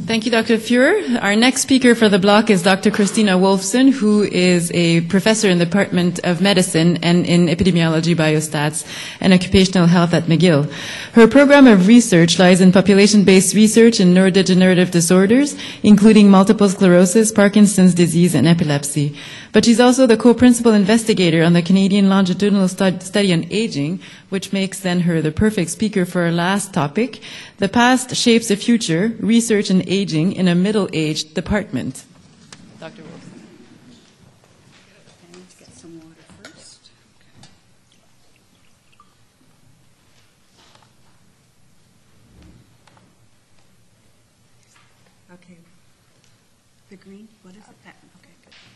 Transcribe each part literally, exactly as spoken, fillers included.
Thank you, Doctor Fuhrer. Our next speaker for the block is Doctor Christina Wolfson, who is a professor in the Department of Medicine and in Epidemiology, Biostats, and Occupational Health at McGill. Her program of research lies in population-based research in neurodegenerative disorders, including multiple sclerosis, Parkinson's disease, and epilepsy. But she's also the co-principal investigator on the Canadian Longitudinal Stud- Study on Aging, which makes then her the perfect speaker for our last topic. The past shapes the future, research in aging in a middle-aged department. Doctor Wilson. I need to get some water first. Okay. The green, what is it? That, okay,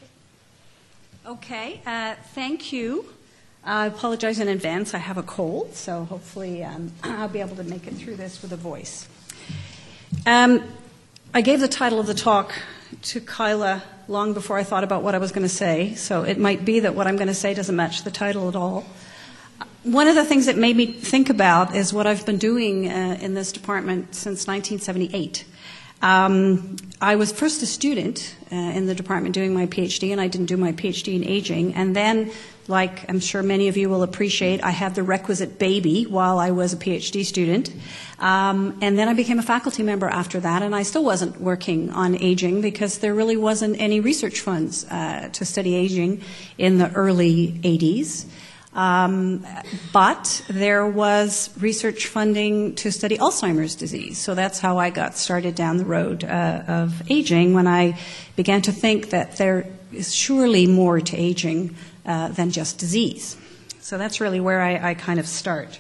good. Okay, uh, thank you. I apologize in advance. I have a cold, so hopefully um, I'll be able to make it through this with a voice. Um, I gave the title of the talk to Kyla long before I thought about what I was going to say, so it might be that what I'm going to say doesn't match the title at all. One of the things that made me think about is what I've been doing uh, in this department since nineteen seventy-eight. Um, I was first a student uh, in the department doing my PhD, and I didn't do my PhD in aging. And then, like I'm sure many of you will appreciate, I had the requisite baby while I was a PhD student. Um, and then I became a faculty member after that, and I still wasn't working on aging because there really wasn't any research funds uh, to study aging in the early eighties. Um, but there was research funding to study Alzheimer's disease. So that's how I got started down the road uh, of aging, when I began to think that there is surely more to aging uh, than just disease. So that's really where I, I kind of start.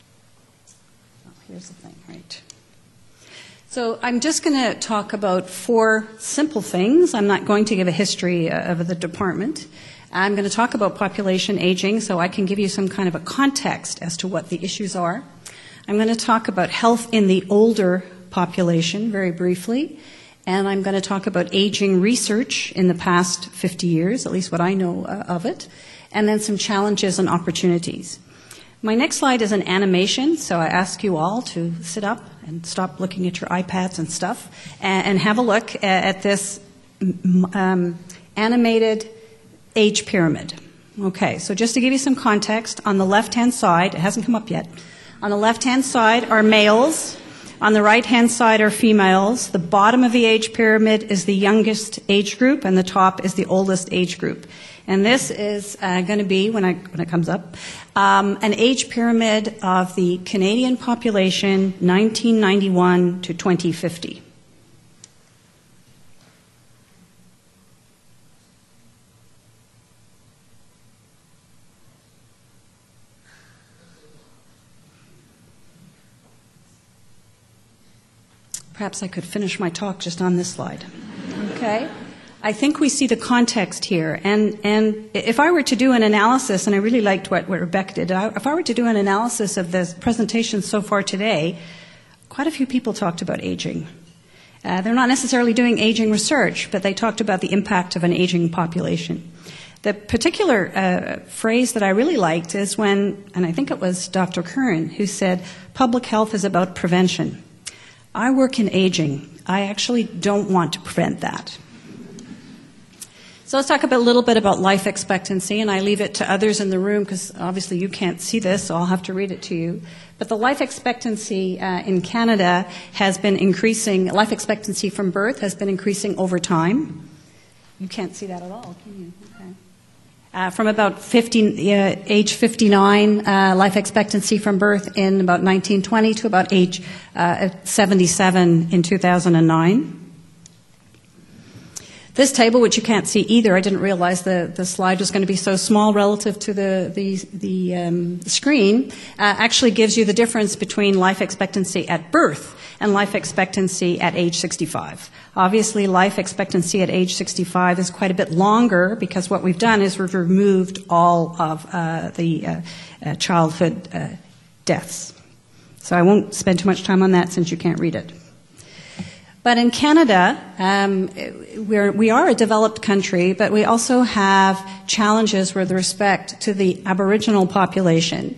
Oh, here's the thing, right? So I'm just going to talk about four simple things. I'm not going to give a history of the department. I'm going to talk about population aging so I can give you some kind of a context as to what the issues are. I'm going to talk about health in the older population very briefly. And I'm going to talk about aging research in the past fifty years, at least what I know uh, of it. And then some challenges and opportunities. My next slide is an animation, so I ask you all to sit up and stop looking at your iPads and stuff and, and have a look at, at this um, animated age pyramid. Okay, so just to give you some context, on the left-hand side, it hasn't come up yet, on the left-hand side are males, on the right-hand side are females. The bottom of the age pyramid is the youngest age group, and the top is the oldest age group. And this is uh, going to be, when, I, when it comes up, um, an age pyramid of the Canadian population nineteen ninety-one to twenty fifty. Perhaps I could finish my talk just on this slide. Okay? I think we see the context here. And, and if I were to do an analysis, and I really liked what, what Rebecca did, if I were to do an analysis of the presentation so far today, quite a few people talked about aging. Uh, they're not necessarily doing aging research, but they talked about the impact of an aging population. The particular uh, phrase that I really liked is when, and I think it was Doctor Curran, who said, public health is about prevention. I work in aging. I actually don't want to prevent that. So let's talk about, a little bit about life expectancy, and I leave it to others in the room because obviously you can't see this, so I'll have to read it to you. But the life expectancy uh, in Canada has been increasing, life expectancy from birth has been increasing over time. You can't see that at all, can you? Okay. Uh, from about fifty, uh, age fifty-nine, uh, life expectancy from birth in about nineteen twenty to about age uh, seventy-seven in two thousand nine. This table, which you can't see either, I didn't realize the, the slide was going to be so small relative to the, the, the um, screen, uh, actually gives you the difference between life expectancy at birth and life expectancy at age sixty-five. Obviously, life expectancy at age sixty-five is quite a bit longer because what we've done is we've removed all of uh, the uh, uh, childhood uh, deaths. So I won't spend too much time on that since you can't read it. But in Canada, um, we're, we are a developed country, but we also have challenges with respect to the Aboriginal population.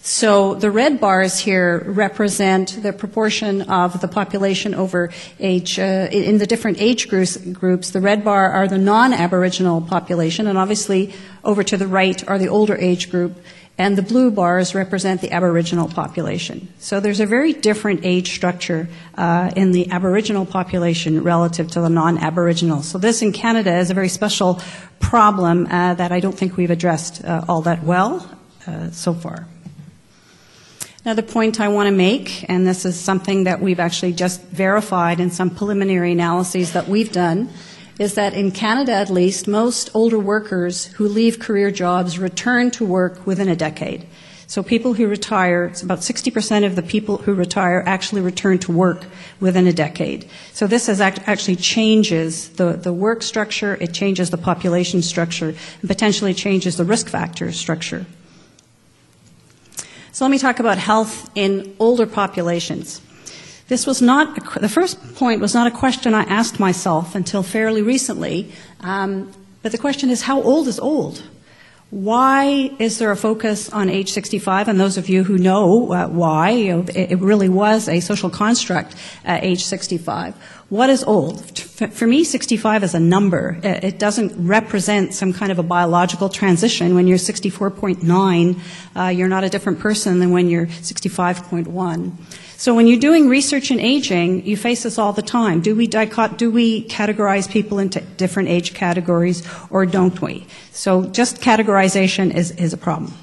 So the red bars here represent the proportion of the population over age, uh, in the different age groups, groups. The red bar are the non-Aboriginal population, and obviously over to the right are the older age group, and the blue bars represent the Aboriginal population. So there's a very different age structure uh, in the Aboriginal population relative to the non-Aboriginal. So this in Canada is a very special problem uh, that I don't think we've addressed uh, all that well uh, so far. Another point I want to make, and this is something that we've actually just verified in some preliminary analyses that we've done, is that in Canada at least, most older workers who leave career jobs return to work within a decade. So people who retire, it's about sixty percent of the people who retire actually return to work within a decade. So this has act actually changes the, the work structure, it changes the population structure, and potentially changes the risk factor structure. So let me talk about health in older populations. This was not, a, the first point was not a question I asked myself until fairly recently, um, but the question is, how old is old? Why is there a focus on age sixty-five? And those of you who know uh, why, you know, it, it really was a social construct at age sixty-five. What is old? For me, sixty-five is a number. It doesn't represent some kind of a biological transition. When you're sixty-four point nine, uh, you're not a different person than when you're sixty-five point one. So when you're doing research in aging, you face this all the time. Do we, dicot- do we categorize people into different age categories, or don't we? So just categorization is, is a problem.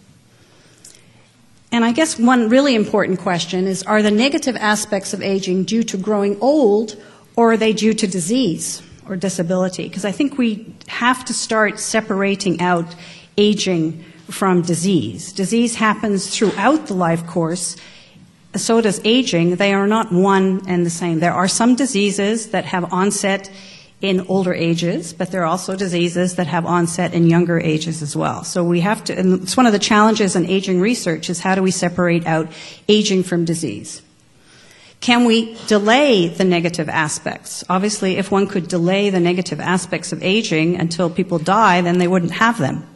And I guess one really important question is, are the negative aspects of aging due to growing old, or are they due to disease or disability? Because I think we have to start separating out aging from disease. Disease happens throughout the life course. So does aging. They are not one and the same. There are some diseases that have onset in older ages, but there are also diseases that have onset in younger ages as well. So we have to, and it's one of the challenges in aging research is how do we separate out aging from disease? Can we delay the negative aspects? Obviously, if one could delay the negative aspects of aging until people die, then they wouldn't have them.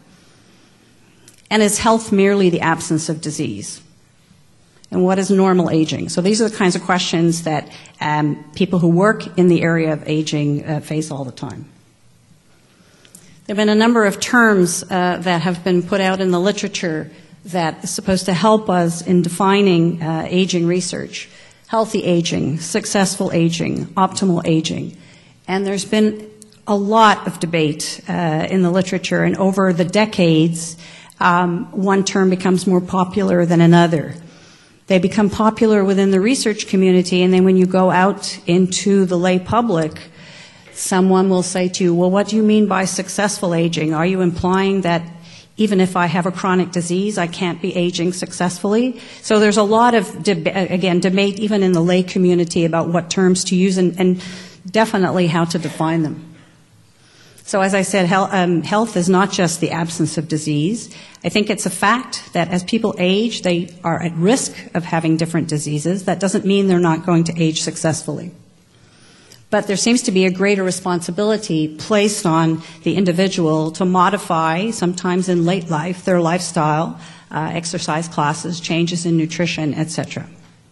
And is health merely the absence of disease? And what is normal aging? So these are the kinds of questions that um, people who work in the area of aging uh, face all the time. There have been a number of terms uh, that have been put out in the literature that is supposed to help us in defining uh, aging research. Healthy aging, successful aging, optimal aging. And there's been a lot of debate uh, in the literature, and over the decades, um, one term becomes more popular than another. They become popular within the research community, and then when you go out into the lay public, someone will say to you, well, what do you mean by successful aging? Are you implying that even if I have a chronic disease, I can't be aging successfully? So there's a lot of, deb- again, debate even in the lay community about what terms to use and, and definitely how to define them. So as I said, health, um, health is not just the absence of disease. I think it's a fact that as people age, they are at risk of having different diseases. That doesn't mean they're not going to age successfully. But there seems to be a greater responsibility placed on the individual to modify, sometimes in late life, their lifestyle, uh, exercise classes, changes in nutrition, et cetera.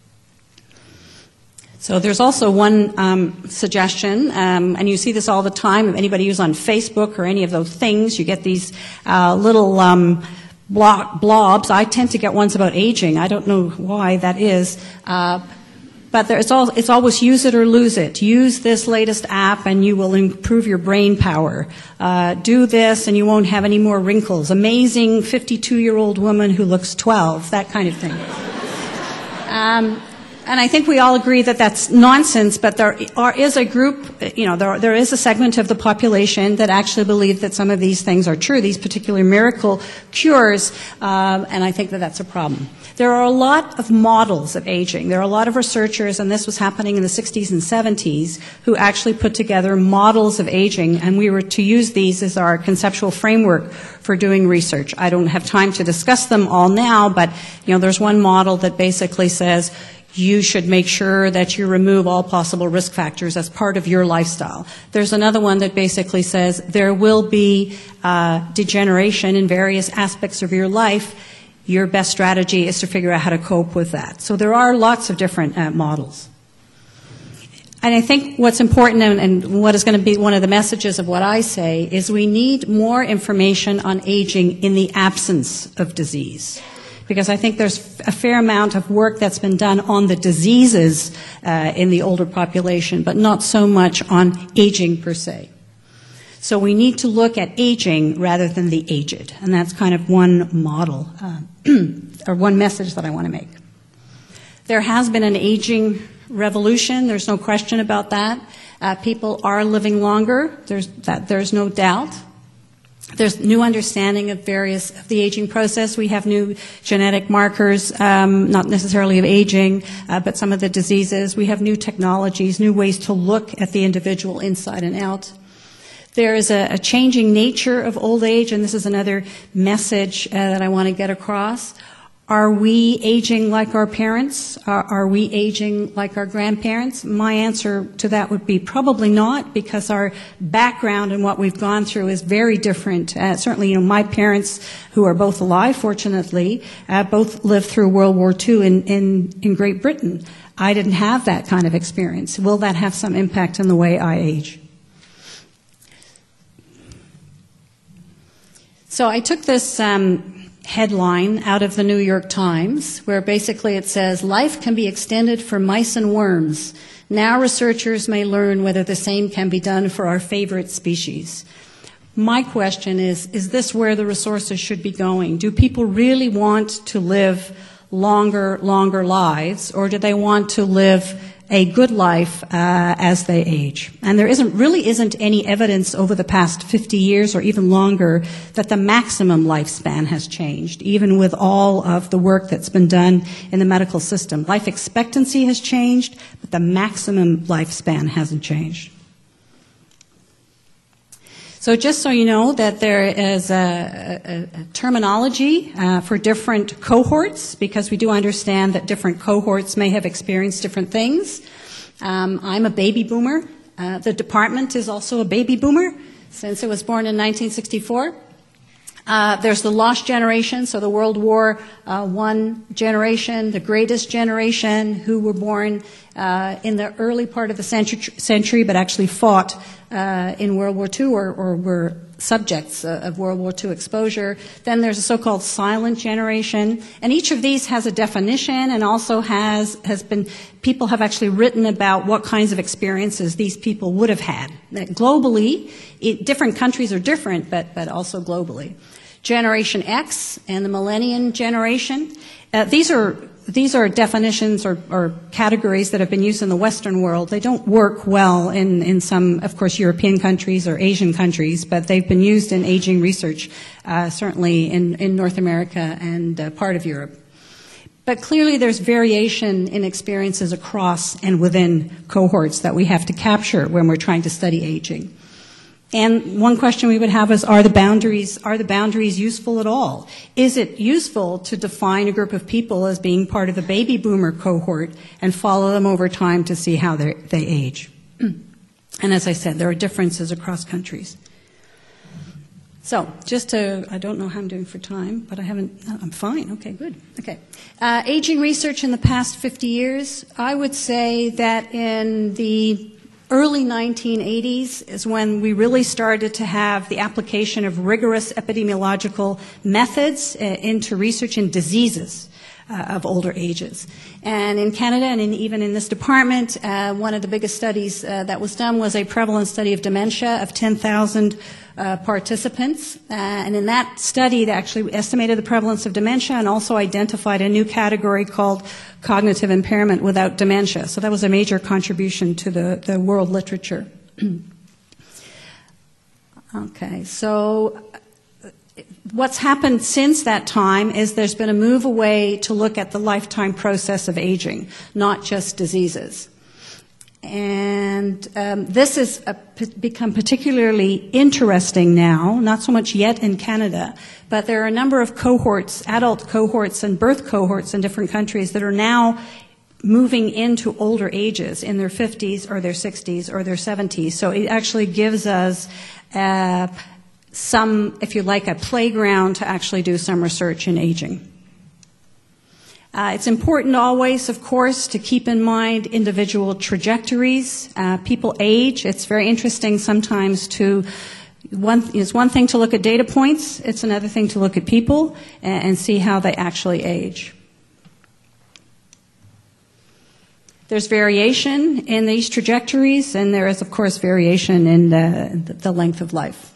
So there's also one um, suggestion, um, and you see this all the time. If anybody who's on Facebook or any of those things, you get these uh, little um, blob, blobs. I tend to get ones about aging. I don't know why that is. Uh, but there, it's, all, it's always use it or lose it. Use this latest app and you will improve your brain power. Uh, do this and you won't have any more wrinkles. Amazing fifty-two-year-old woman who looks twelve, that kind of thing. Um, And I think we all agree that that's nonsense, but there are, is a group, you know, there, there is a segment of the population that actually believe that some of these things are true, these particular miracle cures, um, and I think that that's a problem. There are a lot of models of aging. There are a lot of researchers, and this was happening in the sixties and seventies, who actually put together models of aging, and we were to use these as our conceptual framework for doing research. I don't have time to discuss them all now, but, you know, there's one model that basically says, you should make sure that you remove all possible risk factors as part of your lifestyle. There's another one that basically says there will be uh, degeneration in various aspects of your life. your best strategy is to figure out how to cope with that. So there are lots of different uh, models. And I think what's important, and, and what is going to be one of the messages of what I say, is we need more information on aging in the absence of disease. Because I think there's a fair amount of work that's been done on the diseases uh, in the older population, but not so much on aging per se. So we need to look at aging rather than the aged. And that's kind of one model, uh, or one message that I want to make. There has been an aging revolution. There's no question about that. Uh, people are living longer. There's, that, there's no doubt. There's new understanding of various of the aging process. We have new genetic markers, um, not necessarily of aging, uh, but some of the diseases. We have new technologies, new ways to look at the individual inside and out. There is a, a changing nature of old age, and this is another message uh, that I want to get across. Are we aging like our parents? Are, are we aging like our grandparents? My answer to that would be probably not, because our background and what we've gone through is very different. Uh, certainly, you know, my parents, who are both alive, fortunately, uh, both lived through World War Two in, in, in Great Britain. I didn't have that kind of experience. Will that have some impact on the way I age? So I took this um, headline out of the New York Times, where basically it says, "Life can be extended for mice and worms. Now researchers may learn whether the same can be done for our favorite species." My question is, is this where the resources should be going? Do people really want to live longer, longer lives, or do they want to live a good life uh, as they age? And there isn't really isn't any evidence over the past fifty years or even longer that the maximum lifespan has changed, even with all of the work that's been done in the medical system. Life expectancy has changed, but the maximum lifespan hasn't changed. So just so you know that there is a, a, a terminology uh, for different cohorts, because we do understand that different cohorts may have experienced different things. Um, I'm a baby boomer. Uh, the department is also a baby boomer, since it was born in nineteen sixty-four. Uh, there's the lost generation, so the World War uh, One generation, the greatest generation, who were born uh, in the early part of the century, century but actually fought uh, in World War Two, or, or were subjects uh, of World War Two exposure. Then there's a so-called silent generation, and each of these has a definition, and also has has been people have actually written about what kinds of experiences these people would have had. That globally, it, different countries are different, but but also globally. Generation X and the Millennium generation. Uh, these are these are definitions or, or categories that have been used in the Western world. They don't work well in, in some, of course, European countries or Asian countries, but they've been used in aging research, uh, certainly in, in North America and uh, part of Europe. But clearly there's variation in experiences across and within cohorts that we have to capture when we're trying to study aging. And one question we would have is, are the boundaries, are the boundaries useful at all? Is it useful to define a group of people as being part of the baby boomer cohort and follow them over time to see how they age? And as I said, there are differences across countries. So, just to, I don't know how I'm doing for time, but I haven't, I'm fine, okay, good, okay. Uh, aging research in the past fifty years, I would say that in the early nineteen eighties is when we really started to have the application of rigorous epidemiological methods uh, into research in diseases uh, of older ages. And in Canada, and in, even in this department, uh, one of the biggest studies uh, that was done was a prevalence study of dementia of ten thousand uh, participants. Uh, and in that study, they actually estimated the prevalence of dementia and also identified a new category called cognitive impairment without dementia. So that was a major contribution to the, the world literature. Okay, so what's happened since that time is there's been a move away to look at the lifetime process of aging, not just diseases. And um, this has uh, p- become particularly interesting now, not so much yet in Canada, but there are a number of cohorts, adult cohorts and birth cohorts in different countries that are now moving into older ages in their fifties or their sixties or their seventies. So it actually gives us uh, some, if you like, a playground to actually do some research in aging. Uh, it's important always, of course, to keep in mind individual trajectories. Uh, people age. It's very interesting sometimes to, one, it's one thing to look at data points, it's another thing to look at people and, and see how they actually age. There's variation in these trajectories, and there is, of course, variation in the, the length of life.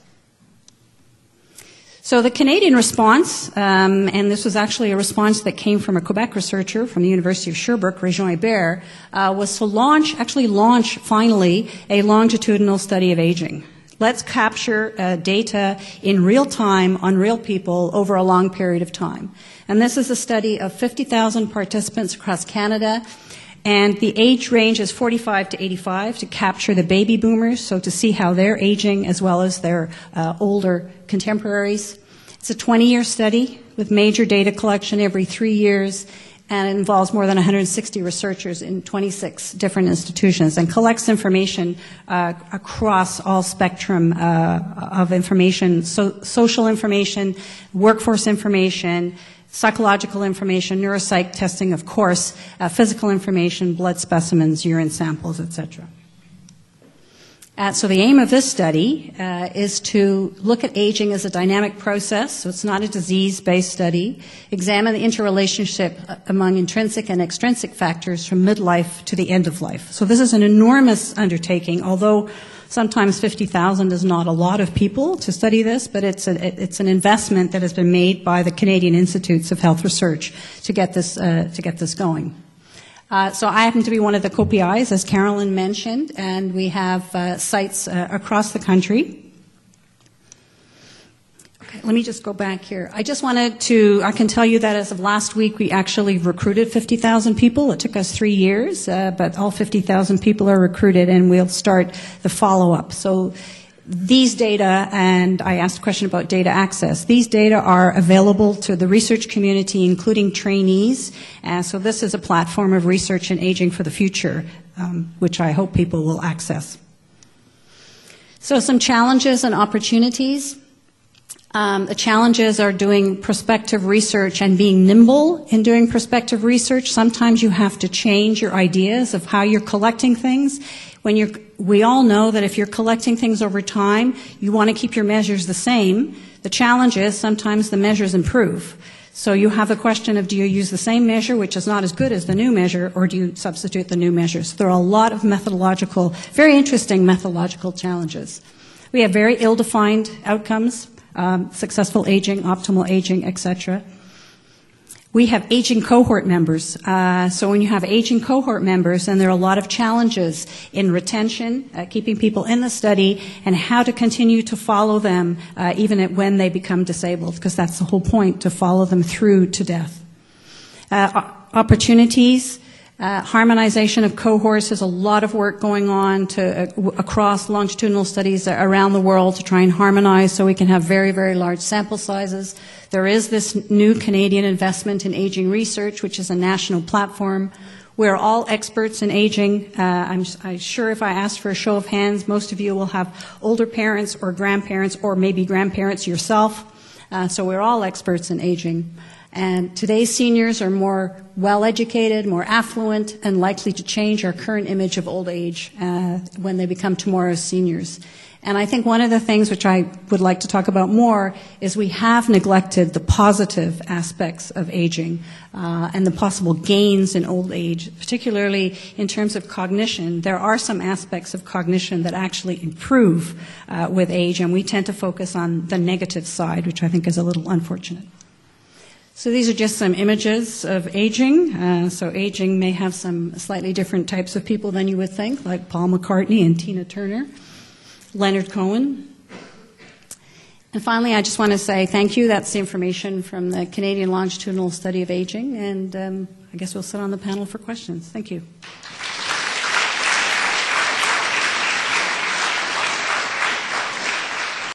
So the Canadian response, um, and this was actually a response that came from a Quebec researcher from the University of Sherbrooke, Région Hébert, uh, was to launch, actually launch, finally, a longitudinal study of aging. Let's capture uh, data in real time on real people over a long period of time. And this is a study of fifty thousand participants across Canada. And the age range is forty-five to eighty-five to capture the baby boomers, so to see how they're aging as well as their uh, older contemporaries. It's a twenty-year study with major data collection every three years, and it involves more than one hundred sixty researchers in twenty-six different institutions and collects information uh, across all spectrum uh, of information, so social information, workforce information, psychological information, neuropsych testing, of course, uh, physical information, blood specimens, urine samples, et cetera. Uh, so the aim of this study uh, is to look at aging as a dynamic process, so it's not a disease-based study, examine the interrelationship among intrinsic and extrinsic factors from midlife to the end of life. So this is an enormous undertaking, although sometimes fifty thousand is not a lot of people to study this, but it's, a, it's an investment that has been made by the Canadian Institutes of Health Research to get this, uh, to get this going. Uh, so I happen to be one of the co P Is, as Carolyn mentioned, and we have uh, sites uh, across the country. Okay, let me just go back here. I just wanted to, I can tell you that as of last week, we actually recruited fifty thousand people. It took us three years, uh, but all fifty thousand people are recruited, and we'll start the follow-up. So these data, and I asked a question about data access, these data are available to the research community, including trainees. Uh, so this is a platform of research and aging for the future, um, which I hope people will access. So some challenges and opportunities. Um, the challenges are doing prospective research and being nimble in doing prospective research. Sometimes you have to change your ideas of how you're collecting things. When you're, we all know that if you're collecting things over time, you want to keep your measures the same. The challenge is sometimes the measures improve. So you have the question of, do you use the same measure, which is not as good as the new measure, or do you substitute the new measures? So there are a lot of methodological, very interesting methodological challenges. We have very ill-defined outcomes, um, successful aging, optimal aging, et cetera. We have aging cohort members. Uh, so when you have aging cohort members, then there are a lot of challenges in retention, uh, keeping people in the study, and how to continue to follow them uh, even at when they become disabled, because that's the whole point, to follow them through to death. Uh, opportunities. Uh, harmonization of cohorts. There's a lot of work going on to, uh, across longitudinal studies around the world to try and harmonize so we can have very, very large sample sizes. There is this new Canadian investment in aging research, which is a national platform. We're all experts in aging. Uh, I'm, I'm sure if I asked for a show of hands, most of you will have older parents or grandparents or maybe grandparents yourself. Uh, so we're all experts in aging. And today's seniors are more well-educated, more affluent, and likely to change our current image of old age uh, when they become tomorrow's seniors. And I think one of the things which I would like to talk about more is we have neglected the positive aspects of aging uh, and the possible gains in old age, particularly in terms of cognition. There are some aspects of cognition that actually improve uh, with age, and we tend to focus on the negative side, which I think is a little unfortunate. So these are just some images of aging. Uh, so aging may have some slightly different types of people than you would think, like Paul McCartney and Tina Turner, Leonard Cohen. And finally, I just want to say thank you. That's the information from the Canadian Longitudinal Study of Aging. And um, I guess we'll sit on the panel for questions. Thank you.